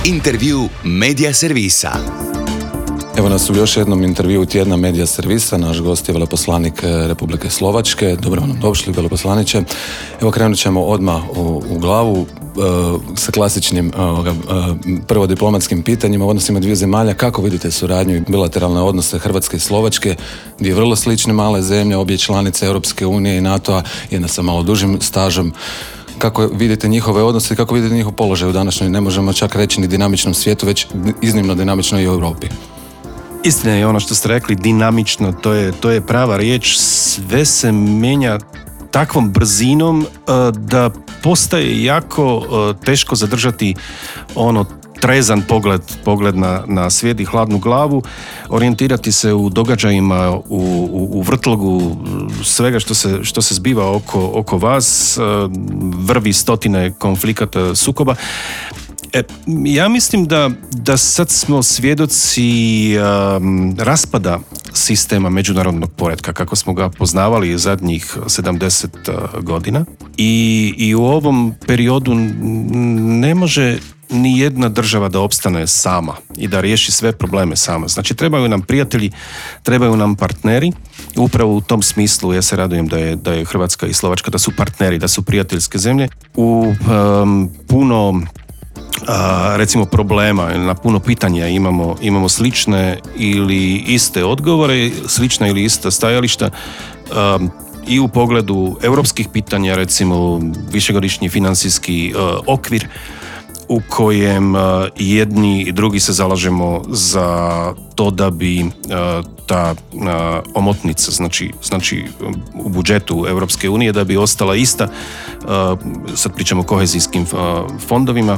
Intervju Medija servisa. Evo nas u još jednom intervjuu tjedna Medija servisa. Naš gost je veleposlanik Republike Slovačke. Dobro nam došli, veleposlaniče. Evo krenut ćemo odmah u glavu sa klasičnim prvo diplomatskim pitanjima u odnosima dviju zemalja. Kako vidite suradnju i bilateralne odnose Hrvatske i Slovačke, dvije vrlo slične male zemlje, obje članice Europske unije i NATO-a, jedna sa malo dužim stažom. Kako vidite njihove odnose i kako vidite njihov položaj u današnjoj, ne možemo čak reći ni dinamičnom svijetu, već iznimno dinamično i u Europi? Istina je ono što ste rekli, dinamično, to je prava riječ. Sve se mijenja takvom brzinom da postaje jako teško zadržati trezan pogled na svijet i hladnu glavu, orijentirati se u događajima, u vrtlogu svega što se zbiva oko vas, vrvi stotine konflikata, sukoba. Ja mislim da sad smo svjedoci raspada sistema međunarodnog poretka kako smo ga poznavali zadnjih 70 godina i u ovom periodu ne može ni jedna država da opstane sama i da riješi sve probleme sama. Znači trebaju nam prijatelji, trebaju nam partneri. Upravo u tom smislu ja se radujem da je Hrvatska i Slovačka, da su partneri, da su prijateljske zemlje. U puno recimo problema, na puno pitanja imamo slične ili iste odgovore, slična ili ista stajališta i u pogledu europskih pitanja, recimo višegodišnji financijski okvir u kojem jedni i drugi se zalažemo za to da bi ta omotnica, znači u budžetu Europske unije, da bi ostala ista. Sad pričamo o kohezijskim fondovima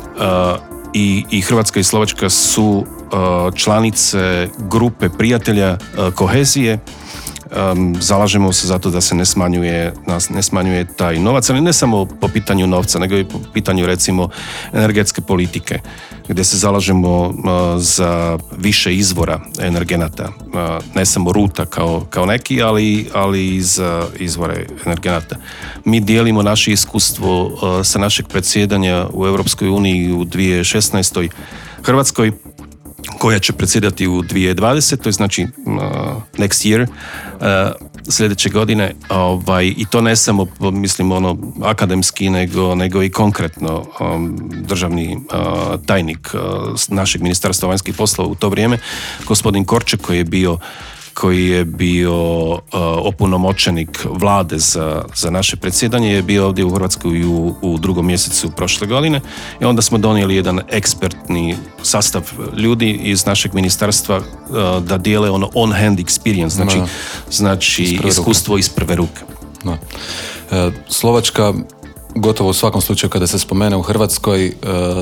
i Hrvatska i Slovačka su članice grupe prijatelja kohezije. Zalažemo se zato da se ne smanjuje taj novac, ali ne samo po pitanju novca, nego i po pitanju recimo energetske politike, gdje se zalažemo za više izvora energenata, ne samo ruta kao neki, ali i za izvore energenata. Mi dijelimo naše iskustvo sa našeg predsjedanja u Europskoj uniji u 2016. Hrvatskoj, koja će predsjedati u 2020. znači next year, sljedeće godine, i to ne samo, mislim, akademski, nego i konkretno. Državni tajnik našeg Ministarstva vanjskih poslova u to vrijeme, gospodin Korček, koji je bio opunomoćenik vlade za naše predsjedanje, je bio ovdje u Hrvatskoj u drugom mjesecu prošle godine i onda smo donijeli jedan ekspertni sastav ljudi iz našeg ministarstva da dijele on-hand experience, znači iskustvo iz prve ruke. No. Slovačka, gotovo u svakom slučaju kada se spomene u Hrvatskoj,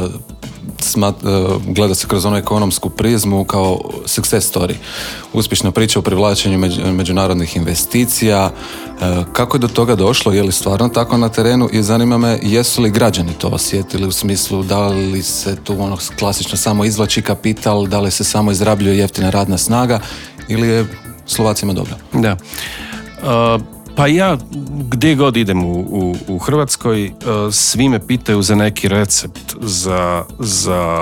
gleda se kroz onu ekonomsku prizmu kao success story. Uspješna priča o privlačenju međunarodnih investicija. Kako je do toga došlo? Je li stvarno tako na terenu? I zanima me, jesu li građani to osjetili u smislu da li se tu klasično samo izvlači kapital, da li se samo izrabljuje jeftina radna snaga ili je Slovacima dobro? Da. Pa ja gdje god idem u Hrvatskoj, svi me pitaju za neki recept za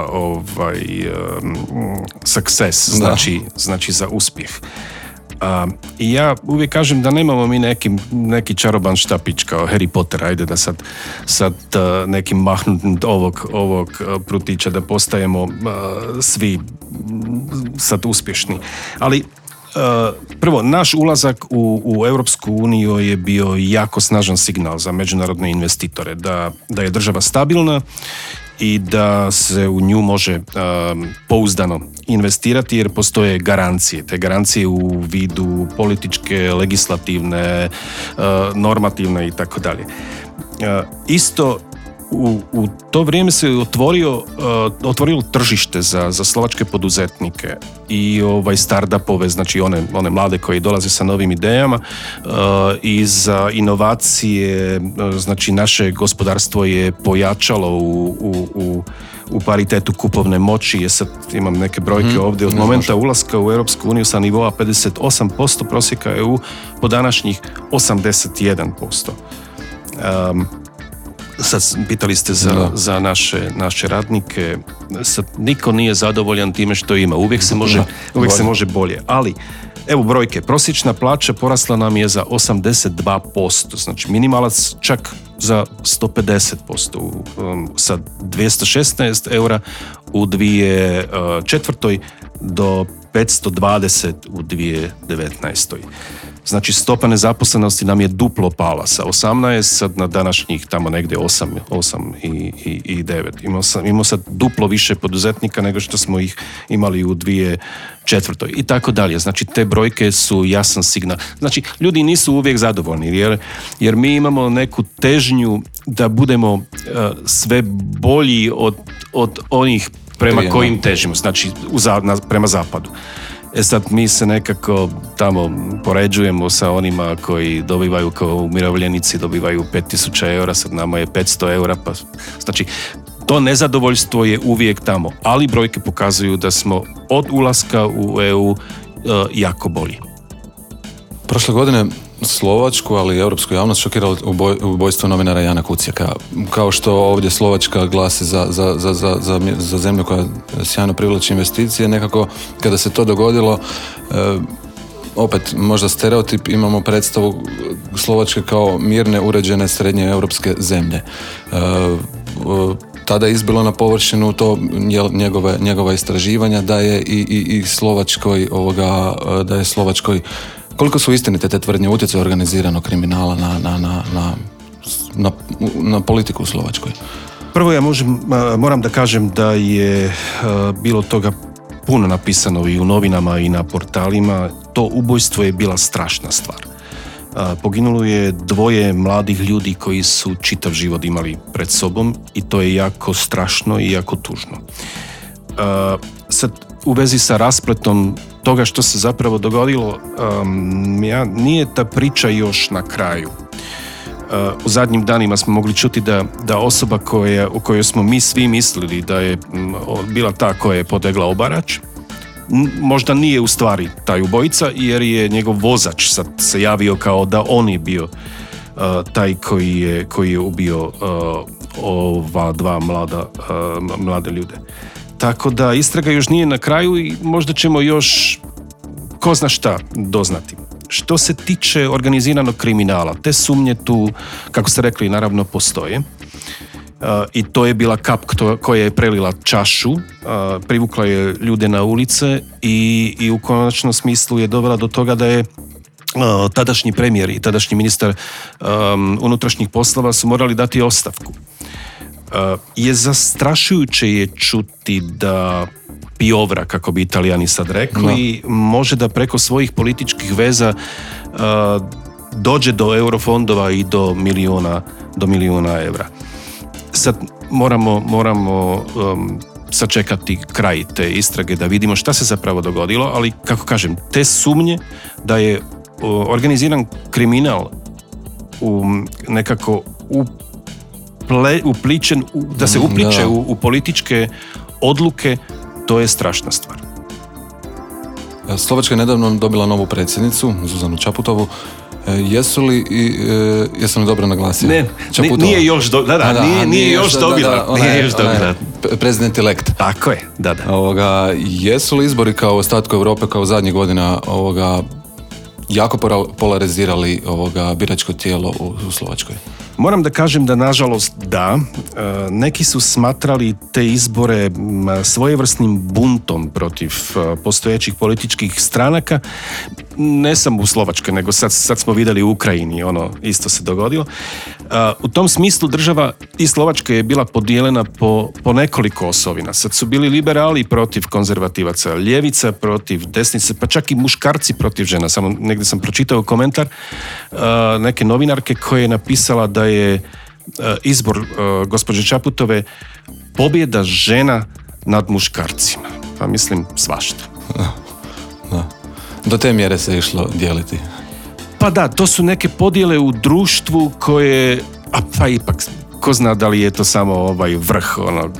success, znači za uspjeh. I ja uvijek kažem da nemamo mi neki čaroban štapić kao Harry Potter, ajde da sad nekim mahnut ovog prutića da postajemo svi sad uspješni. Ali prvo, naš ulazak u Europsku uniju je bio jako snažan signal za međunarodne investitore da je država stabilna i da se u nju može pouzdano investirati jer postoje garancije. Te garancije u vidu političke, legislativne, normativne i tako dalje. Isto u to vrijeme se otvorilo tržište za slovačke poduzetnike i startupove, znači one mlade koji dolaze sa novim idejama, i za inovacije, znači naše gospodarstvo je pojačalo u paritetu kupovne moći. Je sad imam neke brojke ovdje od momenta ulaska u Europsku uniju sa nivoa 58% prosjeka EU po današnjih 81%. sad pitali ste za naše radnike, sad niko nije zadovoljan time što ima, uvijek se može bolje, ali evo brojke, prosječna plaća porasla nam je za 82%, znači minimalac čak za 150%, sa 216 eura u 2004. do 520 u 2019. Znači stopa nezaposlenosti nam je duplo pala sa 18 sad na današnjih tamo negdje 8 i 9. Imamo sad duplo više poduzetnika nego što smo ih imali u 2004. i tako dalje. Znači te brojke su jasan signal. Znači ljudi nisu uvijek zadovoljni jer mi imamo neku težnju da budemo sve bolji od onih prema kojim težimo, znači prema zapadu. Sad mi se nekako tamo poređujemo sa onima koji dobivaju kao umirovljenici, dobivaju 5.000 eura, sad nama je 500 eura, pa znači to nezadovoljstvo je uvijek tamo, ali brojke pokazuju da smo od ulaska u EU jako bolji. Prošle godine Slovačku, ali i europsku javnost šokiralo ubojstvo novinara Jana Kuciaka. Kao što ovdje Slovačka glasi za zemlju koja sjajno privlači investicije, nekako kada se to dogodilo, opet možda stereotip, imamo predstavu Slovačke kao mirne, uređene srednje europske zemlje. Tada je izbilo na površinu to njegova istraživanja da je i Slovačkoj da je Slovačkoj. Koliko su istinite te tvrdnje utjecaj organiziranog kriminala na politiku u Slovačkoj? Prvo moram da kažem da je bilo toga puno napisano i u novinama i na portalima. To ubojstvo je bila strašna stvar. Poginulo je 2 mladih ljudi koji su čitav život imali pred sobom i to je jako strašno i jako tužno. Sad, u vezi sa raspletom toga što se zapravo dogodilo, nije ta priča još na kraju. U zadnjim danima smo mogli čuti da osoba u kojoj smo mi svi mislili da je bila ta koja je potegla obarač, možda nije u stvari taj ubojica, jer je njegov vozač sad se javio kao da on je bio taj koji je ubio ova 2 mlade ljude. Tako da istraga još nije na kraju i možda ćemo još ko zna šta doznati. Što se tiče organiziranog kriminala, te sumnje tu, kako ste rekli, naravno postoje. I to je bila kap koja je prelila čašu, privukla je ljude na ulice i u konačnom smislu je dovela do toga da je tadašnji premijer i tadašnji ministar unutrašnjih poslova su morali dati ostavku. Je zastrašujuće je čuti da piovra, kako bi Italijani sad rekli, može da preko svojih političkih veza dođe do eurofondova i do milijuna evra. Sad moramo sačekati kraj te istrage da vidimo šta se zapravo dogodilo, ali kako kažem, te sumnje da je organiziran kriminal nekako upličen, da se upliče u političke odluke, to je strašna stvar. Slovačka je nedavno dobila novu predsjednicu, Zuzanu Čaputovu. Jesam li dobro naglasio? Ne, nije još dobila. Nije još dobila. Prezident elect. Tako je, da. Jesu li izbori kao u ostatku Europe, kao zadnjih godina jako polarizirali biračko tijelo u Slovačkoj? Moram da kažem da nažalost da. Neki su smatrali te izbore svojevrsnim buntom protiv postojećih političkih stranaka. Ne samo u Slovačkoj, nego sad smo vidjeli u Ukrajini, isto se dogodilo. U tom smislu država i Slovačka je bila podijeljena po nekoliko osovina. Sad su bili liberali protiv konzervativaca, ljevica protiv desnice, pa čak i muškarci protiv žena. Samo negdje sam pročitao komentar neke novinarke koja je napisala da je izbor gospođe Čaputove pobjeda žena nad muškarcima. Pa mislim svašta. Da. Do te mjere se išlo dijeliti. Pa da, to su neke podjele u društvu koje, pa ipak, ko zna da li je to samo vrh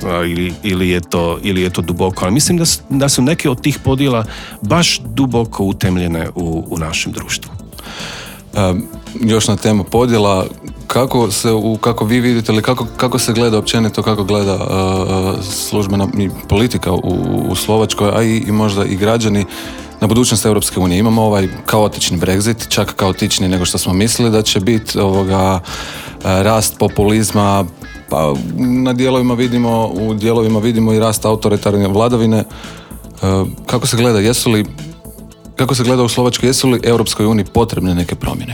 ili je to duboko, ali mislim da su neke od tih podjela baš duboko utemljene u našem društvu. Još na temu podjela, kako vi vidite ili kako se gleda općenito, kako gleda službena politika u Slovačkoj, a i možda i građani na budućnost Europske unije. Imamo ovaj kaotični Brexit, čak kaotičniji nego što smo mislili da će biti, rast populizma, pa u dijelovima vidimo i rast autoritarne vladavine. Kako se gleda, kako se gleda u Slovačkoj, jesu li Europskoj uniji potrebne neke promjene?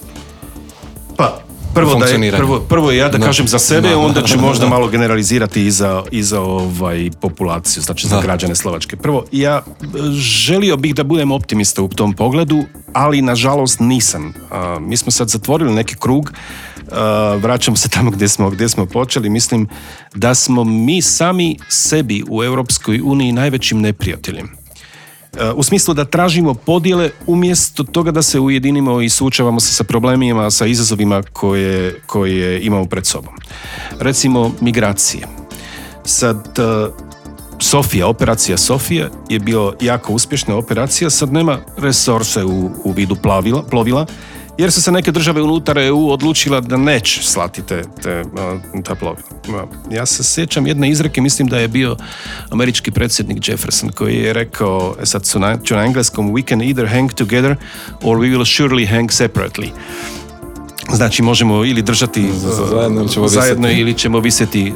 Pa, prvo ja da kažem za sebe, onda ću možda malo generalizirati i za populaciju, znači za građane Slovačke. Prvo, ja želio bih da budem optimista u tom pogledu, ali nažalost nisam. Mi smo sad zatvorili neki krug, vraćamo se tamo gdje smo počeli. Mislim da smo mi sami sebi u Europskoj uniji najvećim neprijateljem. U smislu da tražimo podjele umjesto toga da se ujedinimo i suočavamo se sa problemima, sa izazovima koje imamo pred sobom. Recimo migracije. Sad operacija Sofija je bila jako uspješna operacija, sad nema resurse u vidu plovila, jer su se neke države unutar EU odlučila da neće slati ta plovila. Ja se sjećam jedne izreke, mislim da je bio američki predsjednik Jefferson, koji je rekao, sad ću na engleskom, we can either hang together or we will surely hang separately. Znači možemo ili držati zajedno ili ćemo visjeti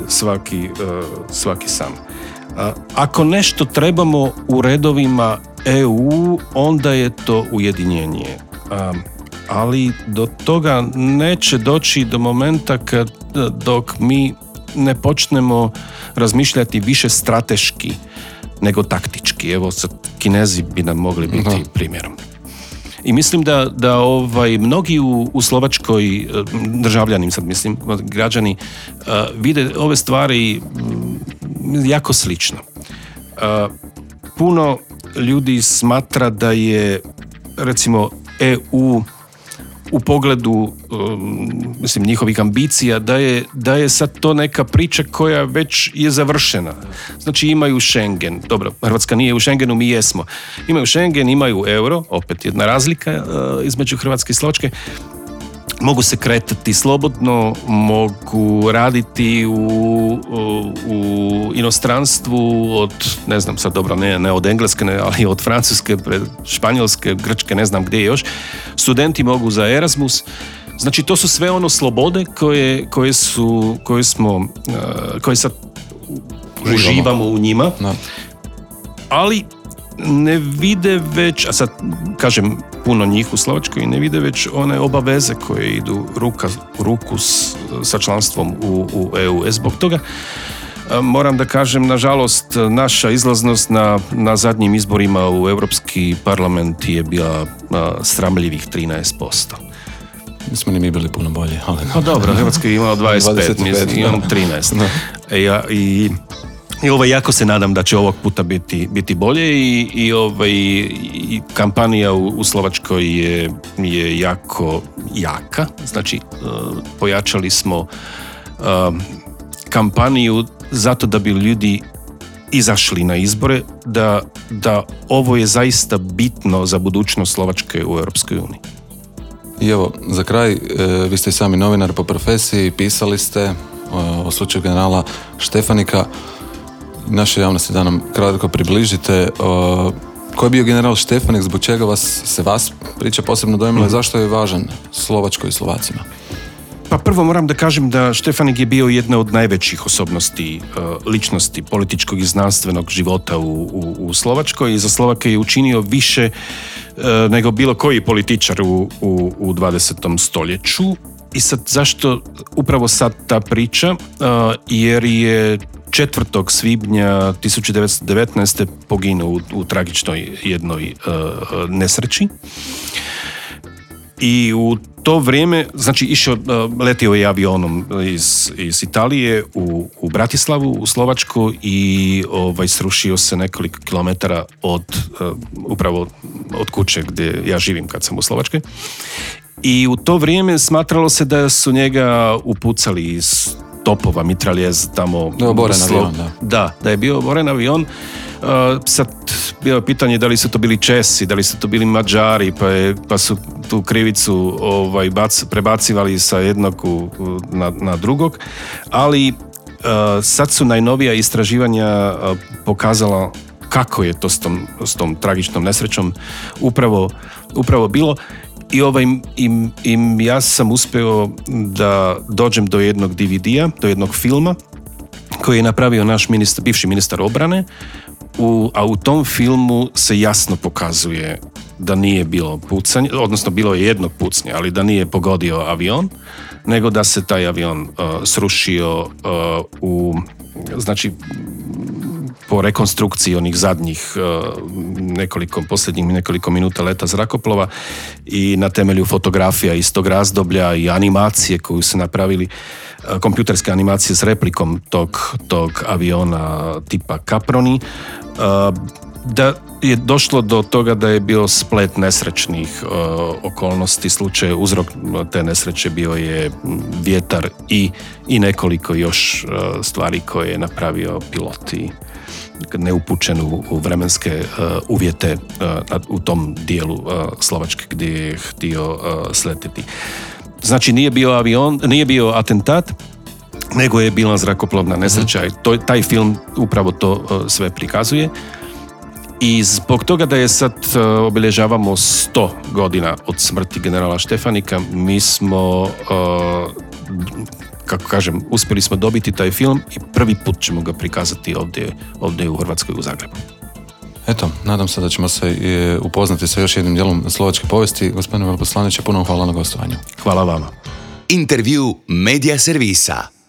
svaki sam. Ako nešto trebamo u redovima EU, onda je to ujedinjenje. Ali do toga neće doći do momenta dok mi ne počnemo razmišljati više strateški nego taktički. Evo sad Kinezi bi nam mogli biti primjerom. I mislim da mnogi u Slovačkoj, državljani sad mislim, građani, vide ove stvari jako slično. Puno ljudi smatra da je recimo EU u pogledu njihovih ambicija da je sad to neka priča koja već je završena. Znači imaju Schengen, dobro, Hrvatska nije u Schengenu, mi jesmo. Imaju Schengen, imaju euro, opet jedna razlika između Hrvatske i Slovačke. Mogu se kretati slobodno, mogu raditi u inostranstvu od, ne znam sad dobro, ne od Engleske, ali od Francuske, Španjolske, Grčke, ne znam gdje još. Studenti mogu za Erasmus. Znači to su sve slobode koje sad uživamo u njima. No. Ali ne vide već, a sad kažem puno njih u Slovačkoj, ne vide već one obaveze koje idu ruka u ruku sa članstvom u EU. Zbog toga moram da kažem, nažalost, naša izlaznost na zadnjim izborima u Europski parlament je bila sramljivih 13%. Nismo ni mi bili puno bolji. Ali... No dobro, Hrvatska je imala 25, mislim, imam 13. No. I jako se nadam da će ovog puta biti bolje i kampanja u Slovačkoj je jako jaka. Znači, pojačali smo kampaniju zato da bi ljudi izašli na izbore, da ovo je zaista bitno za budućnost Slovačke u Europskoj uniji. I evo, za kraj, vi ste i sami novinar po profesiji, pisali ste o slučaju generala Štefanika. Naše javnosti da nam kratko približite. Ko je bio general Štefanik, zbog čega se vas priča posebno dojmila i zašto je važan Slovačkoj i Slovacima? Pa prvo moram da kažem da Štefanik je bio jedna od najvećih osobnosti, ličnosti političkog i znanstvenog života u Slovačkoj i za Slovake je učinio više nego bilo koji političar u 20. stoljeću. I sad zašto upravo sad ta priča? Jer je 4. svibnja 1919. poginuo u tragičnoj jednoj nesreći. I u to vrijeme, znači letio je avionom iz Italije u Bratislavu, u Slovačku i srušio se nekoliko kilometara upravo od kuće gdje ja živim kad sam u Slovačkoj. I u to vrijeme smatralo se da su njega upucali iz topova, mitraljez tamo. Da je oboren avion, da, je bio oboren avion. Sad bilo pitanje da li su to bili Česi, da li su to bili Mađari, pa su tu krivicu prebacivali sa jednog na drugog, ali sad su najnovija istraživanja pokazala kako je to s tom tragičnom nesrećom upravo bilo. I ja sam uspio da dođem do jednog DVD-a, do jednog filma koji je napravio naš bivši ministar obrane, a u tom filmu se jasno pokazuje da nije bilo pucanje, odnosno bilo je jedno pucnje, ali da nije pogodio avion, nego da se taj avion srušio znači po rekonstrukciji onih zadnjih posljednjih nekoliko minuta leta zrakoplova i na temelju fotografija iz tog razdoblja i animacije koju su napravili, kompjuterske animacije s replikom tog aviona tipa Caproni, da je došlo do toga da je bio splet nesrećnih okolnosti. Slučaj, uzrok te nesreće bio je vjetar i nekoliko još stvari koje je napravio pilot i neupućen u vremenske uvjete u tom dijelu Slovačke gdje je htio sletiti. Znači nije bio atentat, nego je bila zrakoplovna nesreća i taj film upravo to sve prikazuje. I zbog toga da je sad obilježavamo 100 godina od smrti generala Štefanika, mi smo, kako kažem, uspjeli smo dobiti taj film i prvi put ćemo ga prikazati ovdje u Hrvatskoj, u Zagrebu. Eto, nadam se da ćemo se upoznati sa još jednim dijelom slovačke povijesti. Gospodine veleposlaniče, puno hvala na gostovanju. Hvala vama. Intervju Media servisa.